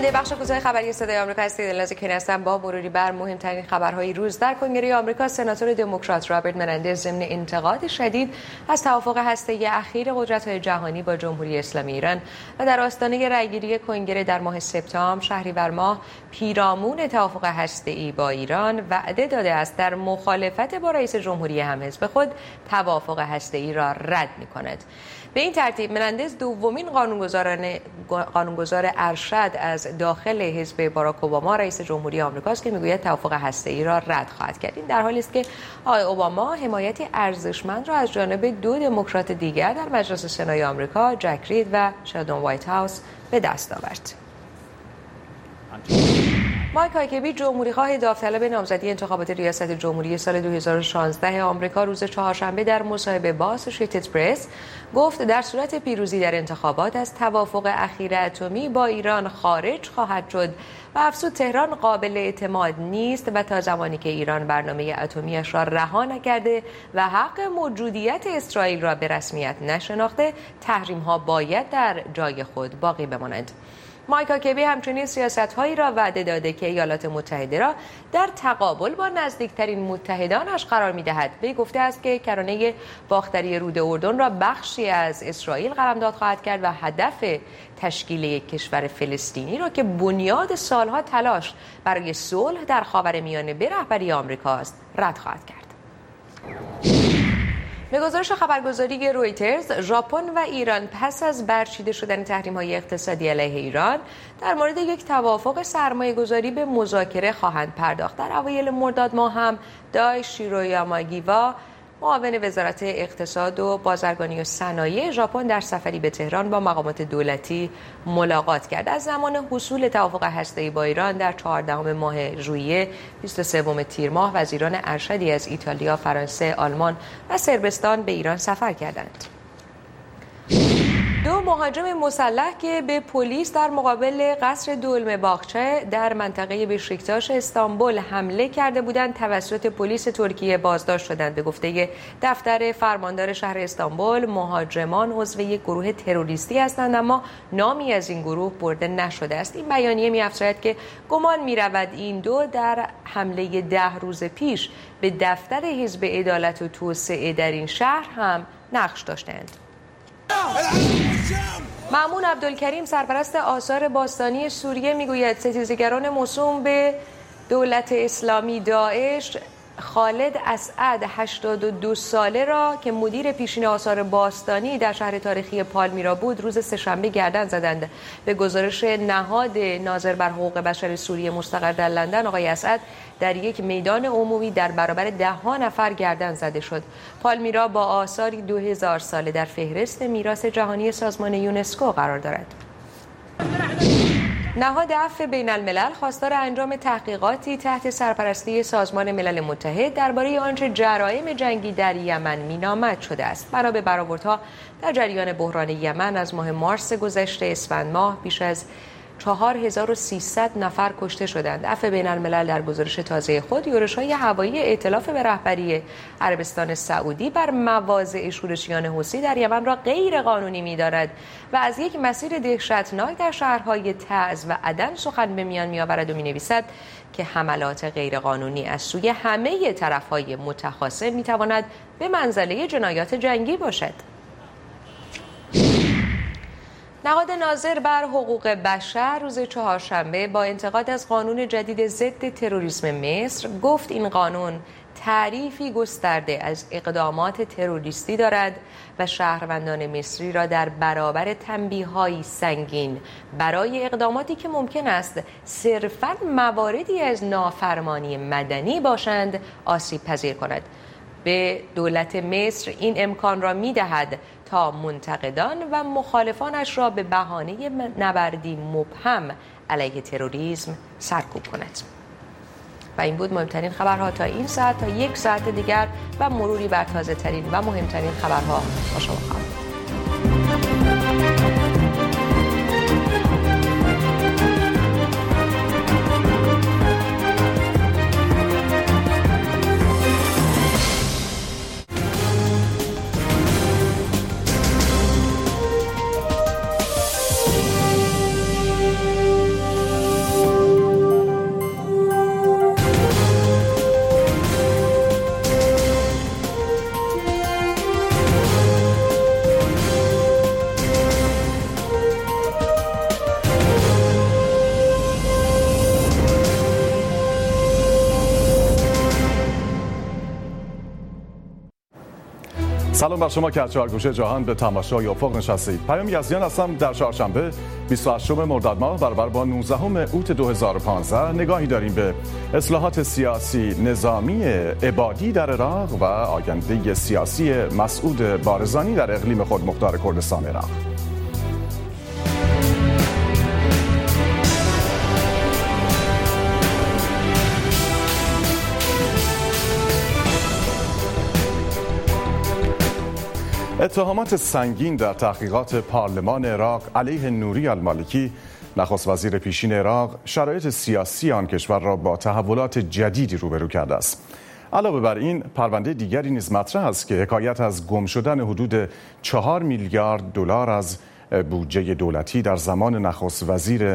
شنونده بخش کوتاه خبری صدای آمریکا هستید. لازم هستم با مروری بر مهمترین خبرهای روز در کنگره آمریکا. سناتور دموکرات رابرت منندز ضمن انتقاد شدید از توافق هسته‌ای اخیر قدرت‌های جهانی با جمهوری اسلامی ایران و در آستانه رأیگیری کنگره در ماه سپتامبر شهریور ماه پیرامون توافق هسته‌ای با ایران وعده داده است در مخالفت با رئیس جمهوری همحزب خود توافق هسته‌ای را رد می‌کند. به این ترتیب منندز دومین قانونگذار ارشد از داخل حزب باراک اوباما رئیس جمهوری آمریکاست که میگوید توافق هسته‌ای را رد خواهد کرد. این در حالی است که آقای اوباما حمایتی ارزشمند را از جانب دو دموکرات دیگر در مجلس سنای آمریکا، جک رید و شادون وایت هاوس به دست آورد. مایک هاکبی جمهوریخواه داوطلب نامزدی انتخابات ریاست جمهوری سال 2016 آمریکا روز چهارشنبه در مصاحبه با اسوسییتد پرس گفت در صورت پیروزی در انتخابات از توافق اخیر اتمی با ایران خارج خواهد شد و افزود تهران قابل اعتماد نیست و تا زمانی که ایران برنامه اتمی‌اش را رها نکرده و حق موجودیت اسرائیل را به رسمیت نشناخته تحریم‌ها باید در جای خود باقی بمانند. مایک هاکبی همچنین سیاست‌هایی را وعده داده که ایالات متحده را در تقابل با نزدیکترین متحدانش قرار می‌دهد. وی گفته است که کرانه باختری رود اردن را بخشی از اسرائیل قلمداد خواهد کرد و هدف تشکیل یک کشور فلسطینی را که بنیاد سالها تلاش برای صلح در خاورمیانه به رهبری آمریکاست رد خواهد کرد. به گزارش خبرگزاری رویترز، ژاپن و ایران پس از برچیده شدن تحریم‌های اقتصادی علیه ایران در مورد یک توافق سرمایه‌گذاری به مذاکره خواهند پرداخت. در اوایل مرداد ماه هم دای شیرویاماگیوا معاون وزارت اقتصاد و بازرگانی و صنایع ژاپن در سفری به تهران با مقامات دولتی ملاقات کرد. از زمان حصول توافق هسته‌ای با ایران در 14 ماه ژوئیه 23 تیر ماه وزیران ارشدی از ایتالیا، فرانسه، آلمان و صربستان به ایران سفر کردند. دو مهاجم مسلح که به پلیس در مقابل قصر دولمه باغچه در منطقه بشکتاش استانبول حمله کرده بودند توسط پلیس ترکیه بازداشت شدند. به گفته دفتر فرماندار شهر استانبول، مهاجمان عضو یک گروه تروریستی هستند اما نامی از این گروه برده نشده است. این بیانیه می‌افزاید که گمان می‌رود این دو در حمله 10 روز پیش به دفتر حزب عدالت و توسعه در این شهر هم نقش داشتند. مأمون عبدالکریم سرپرست آثار باستانی سوریه میگوید ستیزگران موسوم به دولت اسلامی داعش خالد اسعد 82 ساله را که مدیر پیشین آثار باستانی در شهر تاریخی پالمیرا بود روز سه‌شنبه گردن زدند. به گزارش نهاد ناظر بر حقوق بشر سوریه مستقر در لندن، آقای اسعد در یک میدان عمومی در برابر 10 نفر گردن زده شد. پالمیرا با آثاری 2000 ساله در فهرست میراث جهانی سازمان یونسکو قرار دارد. نهاد عفو بین الملل خواستار انجام تحقیقاتی تحت سرپرستی سازمان ملل متحد درباره آنچه جرایم جنگی در یمن مینامد شده است. بنا به برآوردها در جریان بحران یمن از ماه مارس گذشته اسفند ماه بیش از 4300 نفر کشته شدند. عفو بین الملل در گزارش تازه خود یورش‌های هوایی ائتلاف به رهبری عربستان سعودی بر مواضع شورشیان حوثی در یمن را غیر قانونی می‌داند و از یک مسیر دهشتناک در شهرهای تعز و عدن سخن به میان می‌آورد و می‌نویسد که حملات غیر قانونی از سوی همه طرف‌های متخاصم می‌تواند به منزله جنایات جنگی باشد. نهاد ناظر بر حقوق بشر روز چهارشنبه با انتقاد از قانون جدید ضد تروریسم مصر گفت این قانون تعریفی گسترده از اقدامات تروریستی دارد و شهروندان مصری را در برابر تنبیه‌های سنگین برای اقداماتی که ممکن است صرفاً مواردی از نافرمانی مدنی باشند آسیب پذیر کند. به دولت مصر این امکان را می‌دهد تا منتقدان و مخالفانش را به بهانه نبردی مبهم علیه تروریسم سرکوب کند. و این بود مهمترین خبرها تا این ساعت. تا یک ساعت دیگر و مروری بر تازه ترین و مهمترین خبرها با شما خواهم بود. سلام بر شما که از چهارگوشه جهان به تماشای افق نشستید. پیام یزدیان هستم. در چهارشنبه 28 مرداد ماه برابر با 19 اوت 2015 نگاهی داریم به اصلاحات سیاسی نظامی عبادی در عراق و آینده سیاسی مسعود بارزانی در اقلیم خودمختار کردستان عراق. اتهامات سنگین در تحقیقات پارلمان عراق علیه نوری المالکی، نخست وزیر پیشین عراق، شرایط سیاسی آن کشور را با تحولات جدیدی روبرو کرده است. علاوه بر این، پرونده دیگری نیز مطرح است که حکایت از گم شدن حدود 4 میلیارد دلار از بودجه دولتی در زمان نخست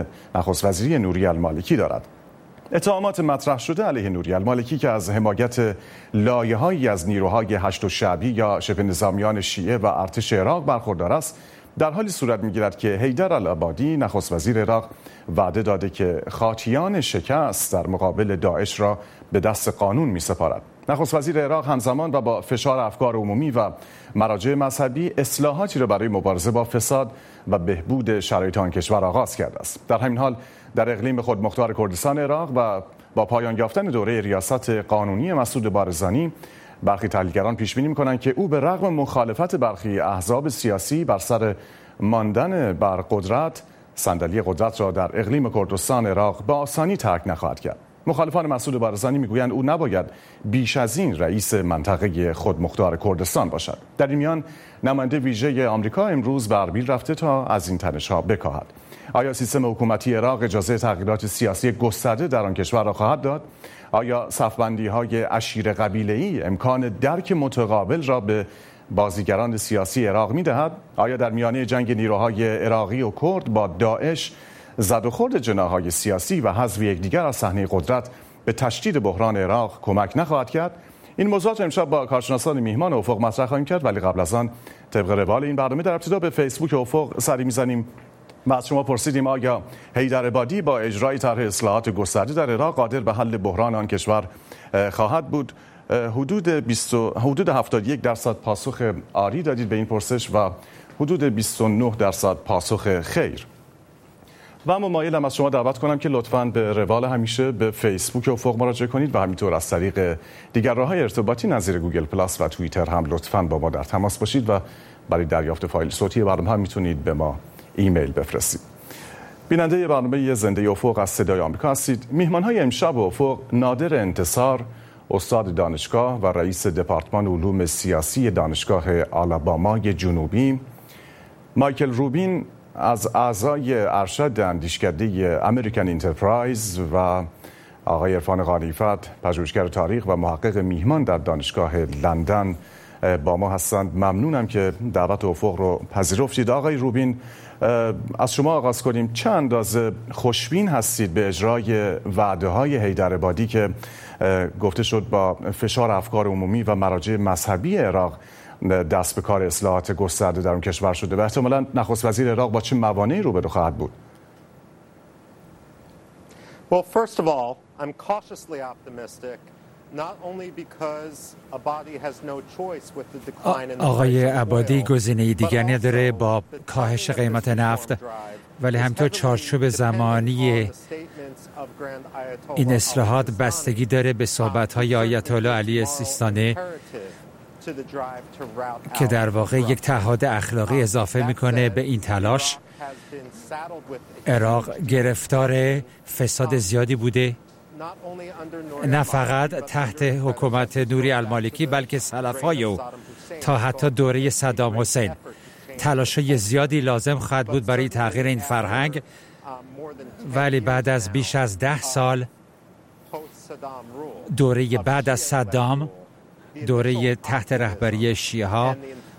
وزیری نوری المالکی دارد. اتهامات مطرح شده علیه نوری المالکی که از حمایت لایه‌هایی از نیروهای هشت شعبی یا شبه نظامیان شیعه و ارتش عراق برخوردار است، در حالی صورت می‌گیرد که حیدر العبادی نخست وزیر عراق وعده داده که خاطیان شکست در مقابل داعش را به دست قانون می‌سپارد. نخست وزیر عراق همزمان و با فشار افکار عمومی و مراجع مذهبی اصلاحاتی را برای مبارزه با فساد و بهبود شرایط آن کشور آغاز کرده است. در همین حال در اقلیم خودمختار کردستان عراق و با پایان یافتن دوره ریاست قانونی مسعود بارزانی، برخی تحلیلگران پیش بینی می‌کنند که او به رغم مخالفت برخی احزاب سیاسی بر سر ماندن بر قدرت، صندلی قدرت را در اقلیم کردستان عراق به آسانی ترک نخواهد کرد. مخالفان مسعود بارزانی میگویند او نباید بیش از این رئیس منطقه خودمختار کردستان باشد. در این میان نماینده ویژه آمریکا امروز به اربیل رفته تا از این تنش‌ها بکاهد. آیا سیستم حکومتی عراق اجازه تغییرات سیاسی گسترده در آن کشور را خواهد داد؟ آیا صف‌بندی‌های عشیر قبیله‌ای امکان درک متقابل را به بازیگران سیاسی عراق می‌دهد؟ آیا در میانه جنگ نیروهای عراقی و کرد با داعش زد و خورد جناح‌های سیاسی و حذف یکدیگر از صحنه قدرت به تشدید بحران عراق کمک نخواهد کرد؟ این موضوعات امشب با کارشناسان میهمان افق مطرح خواهیم کرد، ولی قبل از آن طبق روال این برنامه در ابتدا به فیسبوک افق سری می‌زنیم و از شما پرسیدیم آیا حیدر عبادی با اجرای طرح اصلاحات گسترده در عراق قادر به حل بحران آن کشور خواهد بود؟ حدود 71% پاسخ آری دادید به این پرسش و حدود 29% پاسخ خیر. و اما مایلم از شما دعوت کنم که لطفاً به روال همیشه به فیسبوک افق مراجعه کنید و همینطور از طریق دیگر راه‌های ارتباطی نظیر گوگل پلاس و توییتر هم لطفاً با ما در تماس باشید و برای دریافت فایل صوتی برنامه هم میتونید به ما ایمیل بفرستید. بیننده برنامه زنده افق از صدای آمریکا هستید. میهمان‌های امشب افق نادر انتصار، استاد دانشگاه و رئیس دپارتمان علوم سیاسی دانشگاه آلابامای جنوبی، مایکل روبین از اعضای ارشد اندیشکده امریکن انترپرایز و آقای عرفان غانیفت، پژوهشگر تاریخ و محقق میهمان در دانشگاه لندن با ما هستند. ممنونم که دعوت افق رو پذیرفتید. آقای روبین، از شما آغاز کنیم. چه اندازه خوشبین هستید به اجرای وعده‌های حیدر عبادی که گفته شد با فشار افکار عمومی و مراجع مذهبی عراق دست به کار اصلاحات گسترده در اون کشور شده و احتمالاً نخست وزیر عراق با چه موانعی روبرو خواهد بود؟ Well, first of all, I'm cautiously optimistic. آقای عبادی گزینه دیگر نداره با کاهش قیمت نفت، ولی همینطور چارچوب زمانی این اصلاحات بستگی داره به صحبت‌های آیت الله علی سیستانی که در واقع یک تعهد اخلاقی اضافه میکنه به این تلاش. عراق گرفتار فساد زیادی بوده، نه فقط تحت حکومت نوری المالکی بلکه سلفای او تا حتی دوره صدام حسین. تلاش‌های زیادی لازم خواهد بود برای تغییر این فرهنگ، ولی بعد از بیش از 10 سال دوره بعد از صدام، دوره تحت رهبری شیعه ها،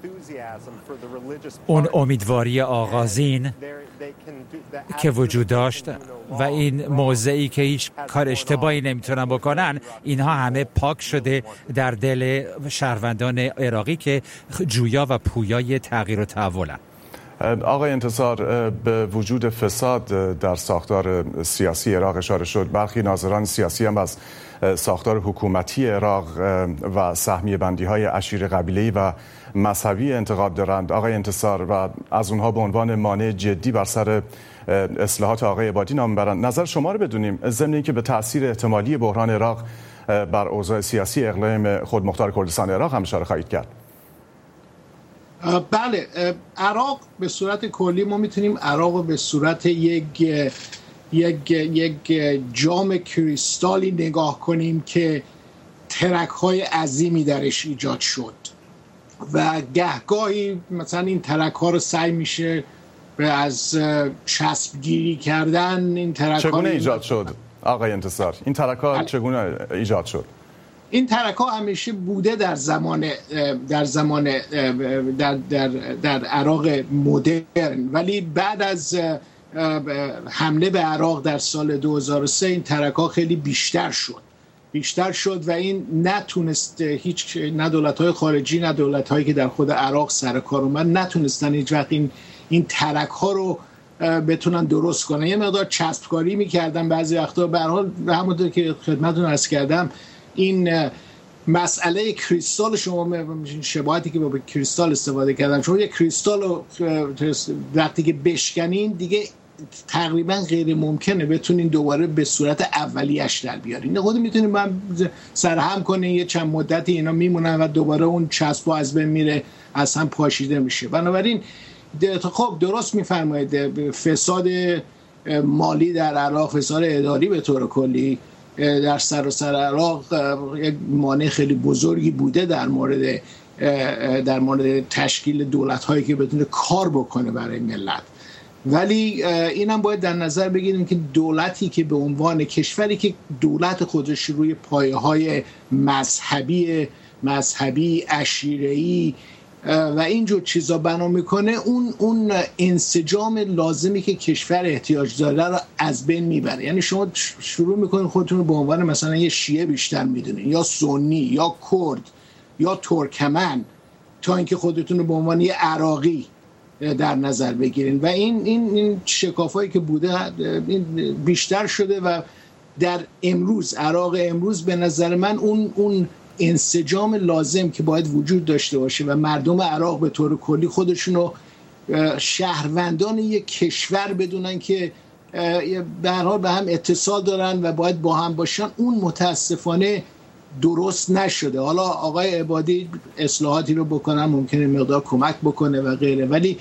اون امیدواری آغازین که وجود داشت و این موضعی که هیچ کار اشتباهی نمیتونن بکنن، اینها همه پاک شده در دل شهروندان عراقی که جویا و پویای تغییر و تحولن. آقای انتصار، به وجود فساد در ساختار سیاسی عراق اشاره شد. برخی ناظران سیاسی هم از ساختار حکومتی عراق و سهمیه بندی های عشیر قبیله‌ای و مذهبی انتقاد دارند آقای انتصار و از اونها به عنوان مانع جدی بر سر اصلاحات آقای عبادی نام میبرند. نظر شما رو بدونیم ضمن اینکه به تاثیر احتمالی بحران عراق بر اوضاع سیاسی اقلیم خودمختار کردستان عراق هم اشاره خواهید کرد. بله، عراق به صورت کلی ما میتونیم عراق رو به صورت یک جام کریستالی نگاه کنیم که ترک‌های عظیمی درش ایجاد شد و گهگاهی مثلا این ترک‌ها رو سعی میشه از چسبگیری کردن این ترک‌ها چگونه ایجاد شد آقای انتصار؟ این ترک‌ها چگونه ایجاد شد؟ این ترک‌ها همیشه بوده در عراق مدرن، ولی بعد از حمله به عراق در سال 2003 این ترک‌ها خیلی بیشتر شد و این نتونست نه دولت‌های خارجی نه دولت‌هایی که در خود عراق سر کار اومد نتونستن هیچ وقت این ترک‌ها رو بتونن درست کنن. یه مقدار چسبکاری می‌کردن بعضی وقتا. به هر حال همونطور که خدمتتون عرض کردم این مسئله کریستال، شما شباهتی که با کریستال استفاده کردن، شما یک کریستال رو وقتی که بشکنین دیگه تقریبا غیر ممکنه بتونین دوباره به صورت اولیش در بیارین. خود میتونین من سرهم کنین، یه چند مدتی اینا میمونن و دوباره اون چسب از بین میره، از هم پاشیده میشه. بنابراین خب درست میفرمایید، فساد مالی در عراق، فساد اداری به طور کلی در سراسر عراق یک مانع خیلی بزرگی بوده در مورد تشکیل دولت‌هایی که بتونه کار بکنه برای ملت. ولی اینم باید در نظر بگیریم که دولتی که به عنوان کشوری که دولت خودش روی پایه‌های مذهبی عشیره‌ای و اینجور چیزا بنا میکنه، اون انسجام لازمی که کشور احتیاج داره رو از بین میبره. یعنی شما شروع میکنید خودتون رو به عنوان مثلا یه شیعه بیشتر میدونید یا سنی یا کرد یا ترکمن، تا اینکه خودتون رو به عنوان یه عراقی در نظر بگیرین و این شکافایی که بوده بیشتر شده و در عراق امروز به نظر من اون انسجام لازم که باید وجود داشته باشه و مردم عراق به طور کلی خودشونو شهروندان یک کشور بدونن که به هر حال به هم اتصال دارن و باید با هم باشن، اون متاسفانه درست نشده. حالا آقای عبادی اصلاحاتی رو بکنن، ممکنه مقدار کمک بکنه و غیره، ولی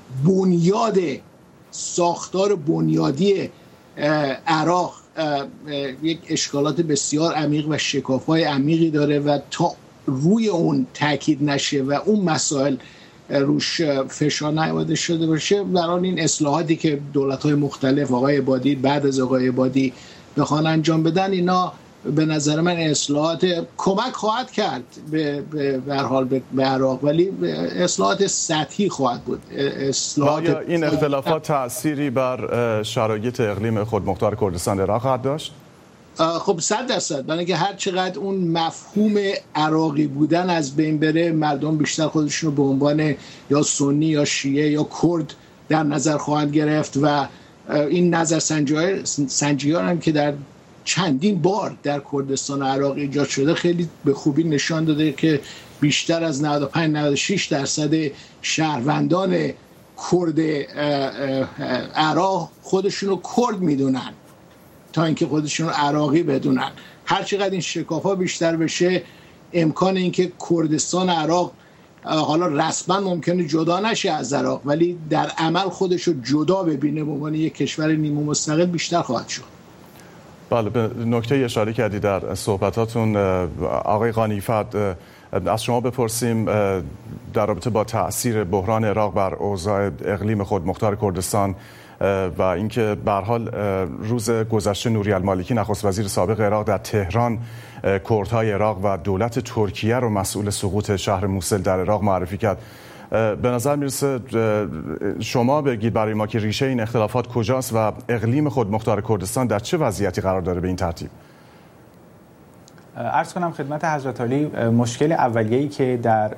ساختار بنیادی عراق یک اشکالات بسیار عمیق و شکاف‌های عمیقی داره و تا روی اون تاکید نشه و اون مسائل روش فشار نیاورده شده باشه، برای این اصلاحاتی که دولت‌های مختلف آقای عبادی بعد از آقای عبادی بخوان انجام بدن، اینا به نظر من اصلاحات کمک خواهد کرد به هر حال به عراق، ولی اصلاحات سطحی خواهد بود. آیا این اختلافات تأثیری بر شرایط اقلیم خودمختار کردستان عراق خواهد داشت؟ خب 100%، برای اینکه هر چقدر اون مفهوم عراقی بودن از بین بره، مردم بیشتر خودشون رو به عنوان یا سنی یا شیعه یا کرد در نظر خواهند گرفت و این نظرسنجی‌ها هم که در چندین بار در کردستان عراق ایجاد شده خیلی به خوبی نشان داده که بیشتر از 95-96% شهروندان کرد عراق خودشون رو کرد میدونن تا اینکه خودشون رو عراقی بدونن. هر چقدر این شکاف‌ها بیشتر بشه، امکان اینکه کردستان عراق حالا رسما ممکنه جدا نشه از عراق، ولی در عمل خودش رو جدا ببینه به عنوان یک کشور نیمه مستقل بیشتر خواهد شد. بله، به نکته اشاره کردی در صحبتاتون آقای قانیفت. از شما بپرسیم در رابطه با تأثیر بحران عراق بر اوضاع اقلیم خودمختار کردستان و اینکه به هر حال روز گذشته نوری المالکی نخست وزیر سابق عراق در تهران کردهای عراق و دولت ترکیه رو مسئول سقوط شهر موصل در عراق معرفی کرد. به نظر میرسه شما بگید برای ما که ریشه این اختلافات کجاست و اقلیم خودمختار کردستان در چه وضعیتی قرار داره به این ترتیب؟ عرض کنم خدمت حضرت عالی مشکل اولیه‌ای که در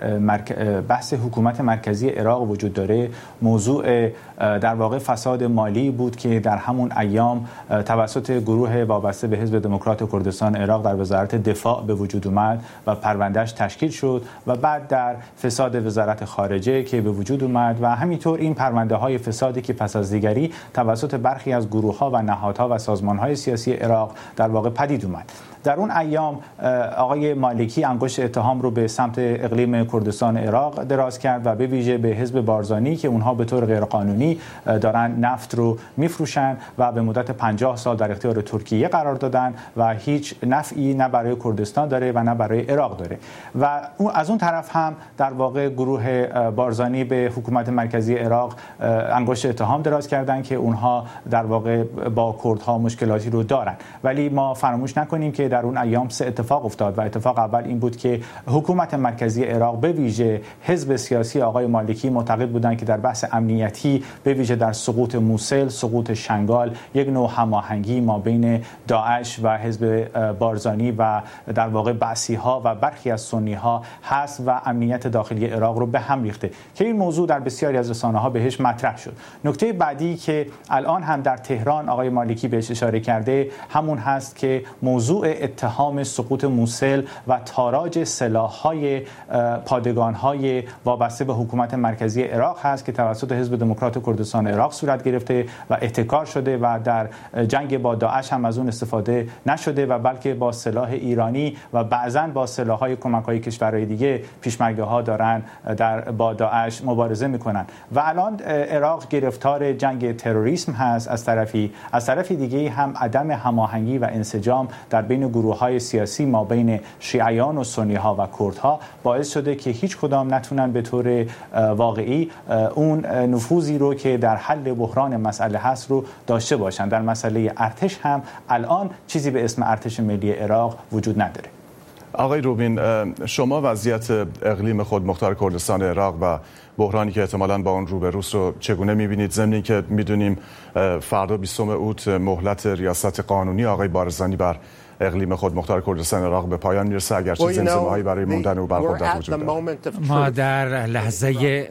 بحث حکومت مرکزی عراق وجود داره موضوع در واقع فساد مالی بود که در همون ایام توسط گروه وابسته به حزب دموکرات کردستان عراق در وزارت دفاع به وجود اومد و پروندهش تشکیل شد و بعد در فساد وزارت خارجه که به وجود اومد و همینطور این پرونده‌های فسادی که پس از دیگری توسط برخی از گروه‌ها و نهادها و سازمان‌های سیاسی عراق در واقع پدید اومد. در اون ایام آقای مالکی انگشت اتهام رو به سمت اقلیم کردستان عراق دراز کرد و به ویژه به حزب بارزانی که اونها به طور غیرقانونی دارن نفت رو میفروشن و به مدت 50 سال در اختیار ترکیه قرار دادن و هیچ نفعی نه برای کردستان داره و نه برای عراق داره و از اون طرف هم در واقع گروه بارزانی به حکومت مرکزی عراق انگشت اتهام دراز کردن که اونها در واقع با کردها مشکلاتی رو دارن. ولی ما فراموش نکنیم که در اون ایام سه اتفاق افتاد و اتفاق اول این بود که حکومت مرکزی عراق به ویژه حزب سیاسی آقای مالکی معتقد بودند که در بحث امنیتی به ویژه در سقوط موصل، سقوط شنگال یک نوع هماهنگی ما بین داعش و حزب بارزانی و در واقع بعثی‌ها و برخی از سنی‌ها هست و امنیت داخلی عراق رو به هم ریخته که این موضوع در بسیاری از رسانه‌ها بهش مطرح شد. نکته بعدی که الان هم در تهران آقای مالکی بهش اشاره کرده همون هست که موضوع اتهام سقوط موصل و تاراج سلاح‌های پادگان‌های وابسته به حکومت مرکزی عراق هست که توسط حزب دموکرات کردستان عراق صورت گرفته و احتکار شده و در جنگ با داعش هم از اون استفاده نشده و بلکه با سلاح ایرانی و بعضاً با سلاح‌های کمک‌های کشورهای دیگه پیشمرگه‌ها دارن با داعش مبارزه می‌کنن و الان عراق گرفتار جنگ تروریسم هست از طرفی دیگه هم عدم هماهنگی و انسجام در بین گروه‌های سیاسی ما بین شیعیان و سنی‌ها و کردها باعث شده که هیچ کدام نتونن به طور واقعی اون نفوذی رو که در حل بحران مسئله هست رو داشته باشن. در مسئله ارتش هم الان چیزی به اسم ارتش ملی عراق وجود نداره. آقای روبین، شما وضعیت اقلیم خودمختار کردستان عراق و بحرانی که احتمالاً با اون روبروست رو چگونه می‌بینید؟ ضمن اینکه می‌دونیم فردا 20 اوت مهلت ریاست قانونی آقای بارزانی بر اقلیم خودمختار کردستان عراق به پایان میرسه، اگرچه زمزمه‌هایی برای موندن او بر قدرت وجود دارد. ما در لحظه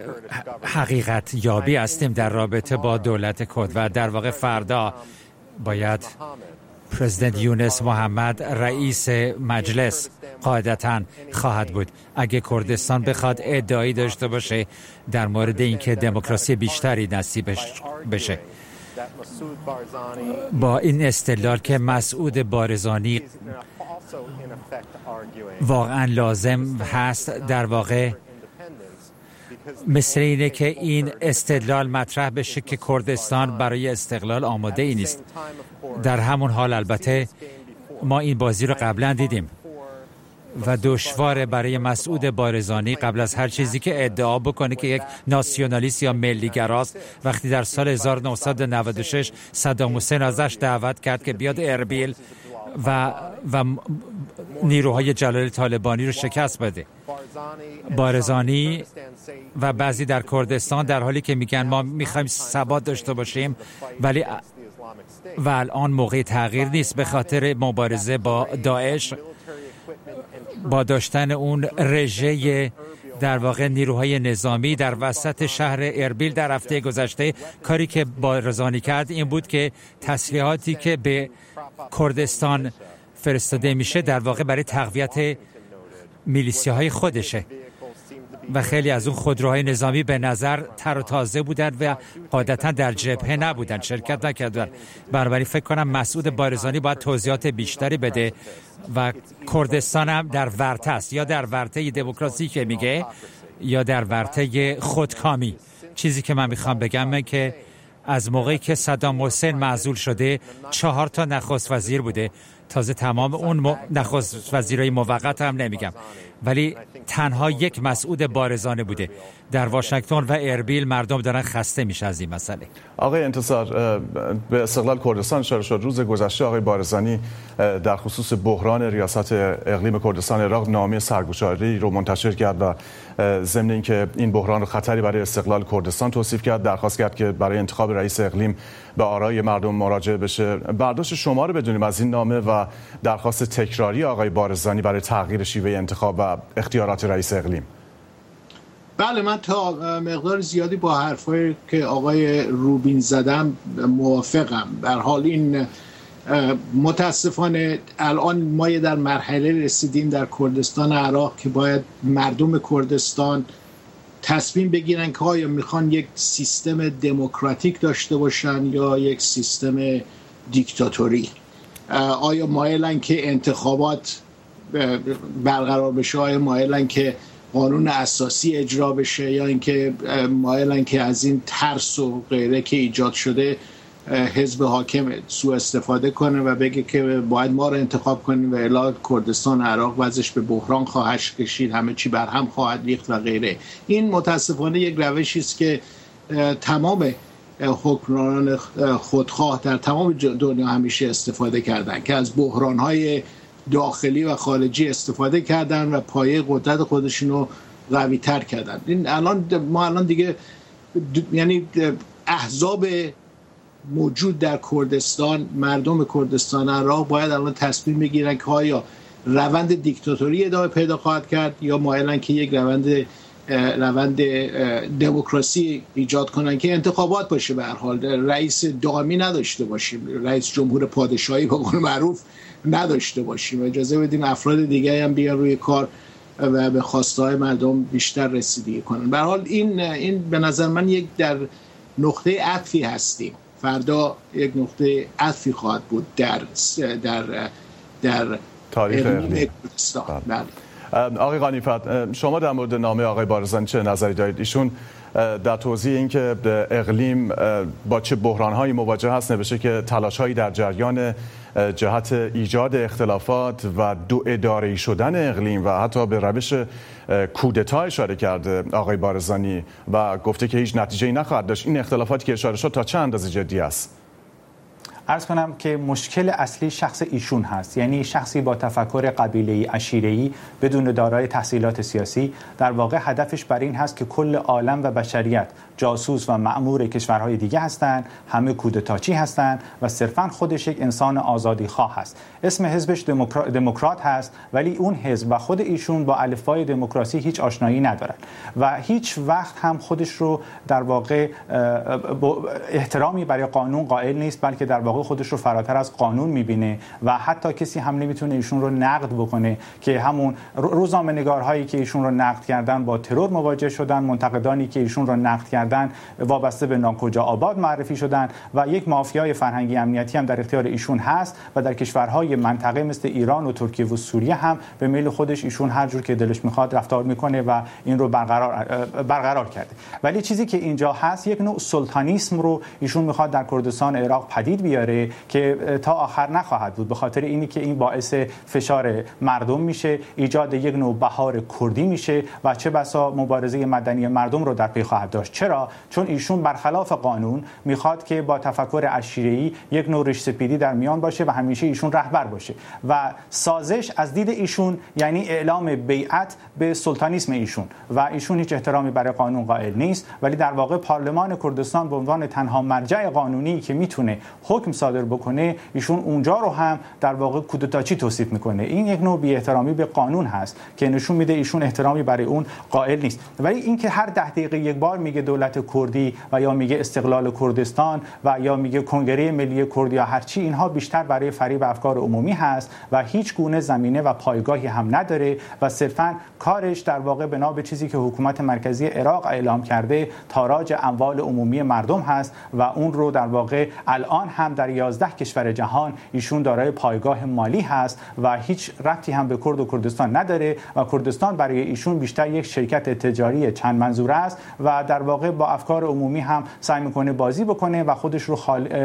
حقیقت یابی هستیم در رابطه با دولت کرد و در واقع فردا باید پرزیدنت یونس محمد رئیس مجلس قاعدتاً خواهد بود. اگه کردستان بخواد ادعایی داشته باشه در مورد اینکه دموکراسی بیشتری نصیبش بشه، با این استدلال که مسعود بارزانی واقعا لازم هست، در واقع مثل اینه که این استدلال مطرح بشه که کردستان برای استقلال آماده ای نیست. در همون حال البته ما این بازی رو قبلا دیدیم و دشواره برای مسعود بارزانی قبل از هر چیزی که ادعا بکنه که یک ناسیونالیست یا ملیگراست، وقتی در سال 1996 صدام حسین ازش دعوت کرد که بیاد اربیل و نیروهای جلال طالبانی رو شکست بده. بارزانی و بعضی در کردستان در حالی که میگن ما میخوایم ثبات داشته باشیم ولی و الان موقع تغییر نیست به خاطر مبارزه با داعش، با داشتن اون رژه در واقع نیروهای نظامی در وسط شهر اربیل در هفته گذشته. کاری که بارزانی کرد این بود که تسلیحاتی که به کردستان فرستاده میشه در واقع برای تقویت میلیسیاهای خودشه و خیلی از اون خودروهای نظامی به نظر تر و تازه بودن و عادتا در جبهه نبودن، شرکت نکردن. بنابراین فکر کنم مسعود بارزانی باید توضیحات بیشتری بده و کردستان هم در ورطه است، یا در ورطه دموکراسی که میگه یا در ورطه خودکامی. چیزی که من میخوام بگم که از موقعی که صدام حسین معزول شده 4 تا نخست وزیر بوده، تازه تمام اون نخست وزیرای موقت هم نمیگم، ولی تنها یک مسعود بارزانی بوده. در واشنگتن و اربیل مردم دارن خسته میشه از این مسئله. آقای انتصار، به استقلال کردستان اشاره شد. روز گذشته آقای بارزانی در خصوص بحران ریاست اقلیم کردستان عراق نامه سرگشاده‌ای رو منتشر کرد و ضمن اینکه این بحران رو خطری برای استقلال کردستان توصیف کرد، درخواست کرد که برای انتخاب رئیس اقلیم به آرای مردم مراجعه بشه. برداشت شما رو بدونیم از این نامه و و درخواست تکراری آقای بارزانی برای تغییر شیوه انتخاب و اختیارات رئیس اقلیم. بله، من تا مقدار زیادی با حرفایی که آقای روبین زدم موافقم. در حال این متاسفانه الان ما در مرحله رسیدیم در کردستان عراق که باید مردم کردستان تصمیم بگیرن که آیا میخوان یک سیستم دموکراتیک داشته باشن یا یک سیستم دیکتاتوری. آیا مایلن که انتخابات برقرار بشه، آیا مایلن که قانون اساسی اجرا بشه، یا اینکه مایلن که از این ترس و غیره که ایجاد شده حزب حاکم سوء استفاده کنه و بگه که باید ما رو انتخاب کنیم و الی کردستان عراق وضعش به بحران خواهد کشید، همه چی بر هم خواهد ریخت و غیره. این متاسفانه یک روشی است که تمام حکمرانان خودخواه در تمام دنیا همیشه استفاده کردن که از بحران‌های داخلی و خارجی استفاده کردن و پایه قدرت خودشون رو قوی تر کردن. این ما الان دیگه یعنی احزاب موجود در کردستان، مردم کردستان عراق باید الان تصمیم بگیرن که آیا روند دیکتاتوری ادامه پیدا خواهد کرد یا مایلن که یک روند دموکراسی ایجاد کنن که انتخابات باشه. به هر حال رئیس دائمی نداشته باشیم، رئیس جمهور پادشاهی به قول معروف نداشته باشیم، اجازه بدیم افراد دیگه هم بیان روی کار و به خواسته‌های مردم بیشتر رسیدگی کنن. به هر حال این به نظر من یک در نقطه عطفی هستیم. فردا یک نقطه عطفی خواهد بود در تاریخ اقلیم کردستان. آقای غنیفت، شما در مورد نامه آقای بارزانی چه نظری دارید؟ ایشون در توضیح اینکه اقلیم با چه بحران‌هایی مواجه هست نوشته که تلاش‌هایی در جریان جهت ایجاد اختلافات و دو اداره‌ای شدن اقلیم و حتی به روش کودتا اشاره کرده آقای بارزانی و گفته که هیچ نتیجه‌ای نخواهد داشت. این اختلافاتی که اشاره شد تا چه اندازه جدی است؟ عرض کنم که مشکل اصلی شخص ایشون هست، یعنی شخصی با تفکر قبیله‌ای عشیره‌ای بدون دارای تحصیلات سیاسی. در واقع هدفش بر این هست که کل عالم و بشریت جاسوس و مأمور کشورهای دیگه هستند، همه کودتاچی هستند و صرفاً خودش یک انسان آزادی خواه هست. اسم حزبش دموکرات هست، ولی اون حزب و خود ایشون با الفبای دموکراسی هیچ آشنایی ندارن و هیچ وقت هم خودش رو در واقع احترامی برای قانون قائل نیست، بلکه در واقع خودش رو فراتر از قانون میبینه و حتی کسی هم نمیتونه ایشون رو نقد بکنه که همون روزنامه‌نگارهایی که ایشون رو نقد کردن با ترور مواجه شدن، منتقدانی که ایشون رو نقد کردن وابسته به ناکجا آباد معرفی شدن و یک مافیای فرهنگی امنیتی هم در اختیار ایشون هست و در کشورهای منطقه مثل ایران و ترکیه و سوریه هم به میل خودش ایشون هر جور که دلش میخواد رفتار میکنه و این رو برقرار کرده. ولی چیزی که اینجا هست یک نوع سلطانیسم رو ایشون میخواد در کردستان عراق پدید بیاره که تا آخر نخواهد بود، به خاطر اینی که این باعث فشار مردم میشه، ایجاد یک نوع بهار کردی میشه و چه بسا مبارزه مدنی مردم رو در پی خواهد داشت. چرا؟ چون ایشون برخلاف قانون میخواد که با تفکر عشیره‌ای یک نوع ریش سپیدی در میان باشه و همیشه ایشون رهبر باشه و سازش از دید ایشون یعنی اعلام بیعت به سلطانیسم ایشون و ایشون هیچ احترامی برای قانون قائل نیست، ولی در واقع پارلمان کردستان به عنوان تنها مرجع قانونی که میتونه حکم صادر بکنه ایشون اونجا رو هم در واقع کودتاچی توصیف میکنه. این یک نوع بی‌احترامی به قانون هست که نشون میده ایشون احترامی برای اون قائل نیست. ولی اینکه هر 10 دقیقه یک بار میگه دولت کردی و یا میگه استقلال کردستان و یا میگه کنگره ملی کرد یا هر چی، اینها بیشتر برای فریب افکار عمومی هست و هیچ گونه زمینه و پایگاهی هم نداره و صرفاً کارش در واقع بنا به چیزی که حکومت مرکزی عراق اعلام کرده تاراج اموال عمومی مردم هست و اون رو در واقع الان هم در 11 کشور جهان ایشون دارای پایگاه مالی هست و هیچ ربطی هم به کرد و کردستان نداره و کردستان برای ایشون بیشتر یک شرکت تجاری چند منظوره است و در واقع با افکار عمومی هم سعی میکنه بازی بکنه و خودش رو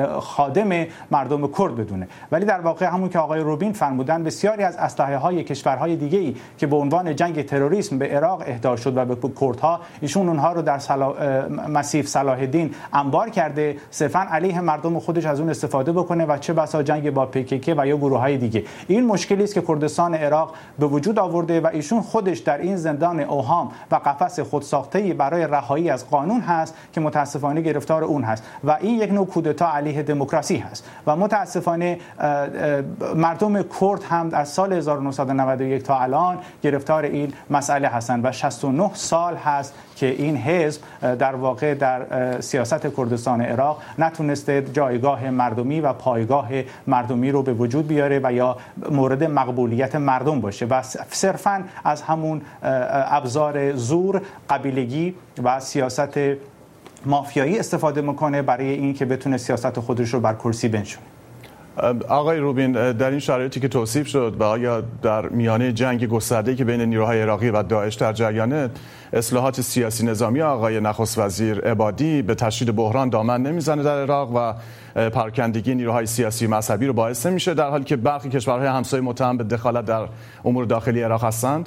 خادم مردم کرد بدونه. ولی در واقع همون که آقای روبین فرمودن بسیاری از اسلحه‌های کشورهای دیگه‌ای که به عنوان جنگ تروریسم به عراق اهدا شد و به کردها، ایشون اونها رو در مسیف صلاح الدین انبار کرده، صرفاً علیه مردم خودش از اون استفاده استفاده بکنه و چه بسا جنگ با PKK و یا گروه‌های دیگه. این مشکلی است که کردستان عراق به وجود آورده و ایشون خودش در این زندان اوهام و قفس خودساخته‌ای برای رهایی از قانون هست که متاسفانه گرفتار اون هست و این یک نوع کودتا علیه دموکراسی هست و متاسفانه مردم کرد هم از سال 1991 تا الان گرفتار این مسئله هستند و 69 سال هست که این حزب در واقع در سیاست کردستان عراق نتونسته جایگاه مردمی و پایگاه مردمی رو به وجود بیاره و یا مورد مقبولیت مردم باشه و صرفاً از همون ابزار زور، قبیلگی و سیاست مافیایی استفاده میکنه برای این که بتونه سیاست خودش رو بر کرسی بنشونه. آقای روبین، در این شرایطی که توصیف شد و آیا در میانه جنگ گسترده‌ای که بین نیروهای عراقی و داعش در جریانه، اصلاحات سیاسی نظامی آقای نخست وزیر عبادی به تشدید بحران دامن نمیزنه در عراق و پراکندگی نیروهای سیاسی مذهبی رو باعث میشه، در حالی که برخی کشورهای همسایه متهم به دخالت در امور داخلی عراق هستند؟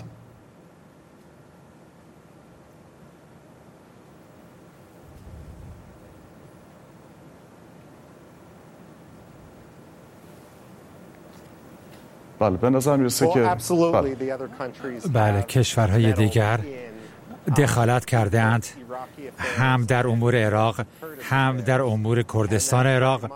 بله، به نظر میرسه که بله کشورهای دیگر دخالت کرده اند، هم در امور عراق هم در امور کردستان عراق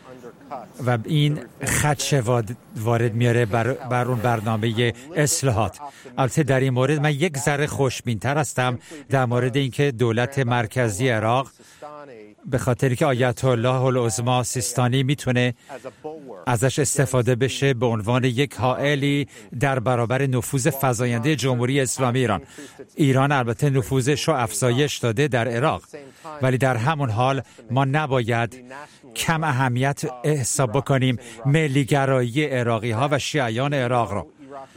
و این خدشه وارد میاره بر اون برنامه اصلاحات. البته در این مورد من یک ذره خوشبین‌تر هستم در مورد اینکه دولت مرکزی عراق به خاطری که آیت الله العظما سیستانی میتونه ازش استفاده بشه به عنوان یک حائلی در برابر نفوذ فزاینده جمهوری اسلامی ایران. ایران البته نفوذش رو افزایش داده در عراق، ولی در همون حال ما نباید کم اهمیت حساب بکنیم ملیگرایی عراقی ها و شیعیان عراق رو.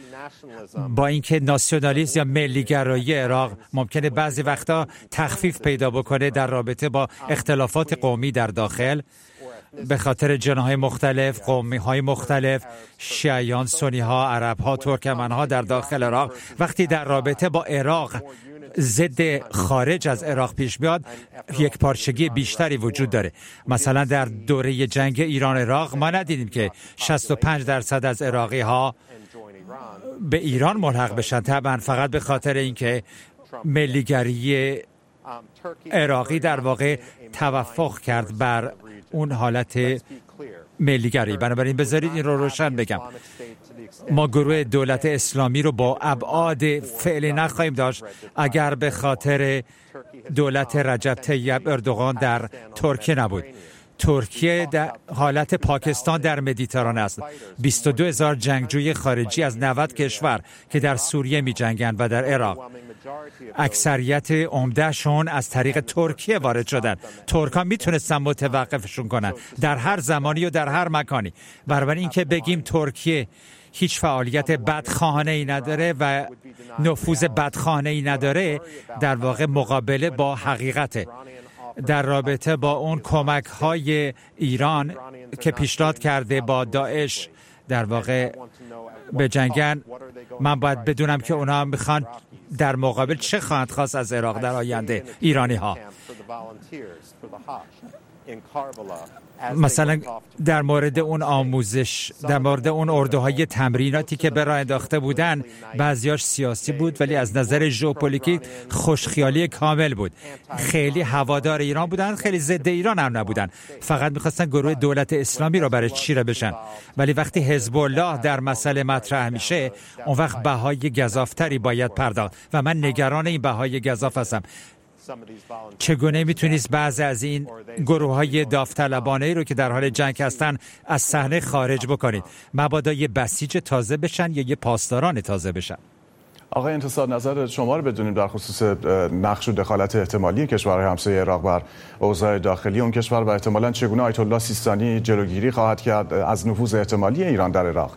با اینکه ناسیونالیسم یا ملیگرایی عراق ممکنه بعضی وقتا تخفیف پیدا بکنه در رابطه با اختلافات قومی در داخل به خاطر جناح‌های مختلف، قومی‌های مختلف، شیعیان، سنی‌ها، عرب‌ها، ترکمن‌ها در داخل عراق، وقتی در رابطه با عراق ضد خارج از عراق پیش بیاد یک پارچگی بیشتری وجود داره. مثلا در دوره جنگ ایران عراق ما ندیدیم که 65% از عراقی‌ها به ایران ملحق بشن، طبعا فقط به خاطر اینکه ملیگری عراقی در واقع توافق کرد بر اون حالت ملیگری. بنابراین بذارید این رو روشن بگم، ما گروه دولت اسلامی رو با ابعاد فعلی نخواهیم داشت اگر به خاطر دولت رجب طیب اردوغان در ترکیه نبود. ترکیه در حالت پاکستان در مدیترانه است. 22,000 جنگجوی خارجی از 90 کشور که در سوریه می جنگند و در عراق، اکثریت عمدهشون از طریق ترکیه وارد شدن. ترکان میتونستن متوقفشون کنن در هر زمانی و در هر مکانی. بنابراین اینکه بگیم ترکیه هیچ فعالیت بدخواهانه ای نداره و نفوذ بدخواهانه ای نداره در واقع مقابله با حقیقته. در رابطه با اون کمک های ایران که پیشنهاد کرده با داعش در واقع به جنگن، من باید بدونم که اونا میخوان در مقابل چه خواهند خواست از عراق در آینده ایرانی ها. مثلا در مورد اون آموزش، در مورد اون اردوهای تمریناتی که به راه انداخته بودن، بعضیاش سیاسی بود ولی از نظر ژئوپلیتیک خوشخیالی کامل بود. خیلی هوادار ایران بودن، خیلی ضد ایران هم نبودن، فقط می‌خواستن گروه دولت اسلامی رو برای چیره بشن. ولی وقتی حزب الله در مسئله مطرح میشه، اون وقت بهای گزافتری باید پرداخت و من نگران این بهای گزاف هستم. چگونه میتونید بعضی از این گروه‌های داوطلبانه‌ای رو که در حال جنگ هستن از صحنه خارج بکنید؟ مبادا یه بسیج تازه بشن یا یه پاسداران تازه بشن. آقای انتصار، نظر شما رو بدونیم در خصوص نقش و دخالت احتمالی کشورهای همسایه عراق بر اوضاع داخلی اون کشور و احتمالاً چگونه آیت الله سیستانی جلوگیری خواهد کرد از نفوذ احتمالی ایران در عراق.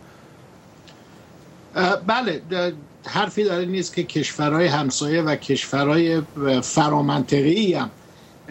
بله، حرفی داره نیست که کشورهای همسایه و کشورهای فرامنطقه‌ای هم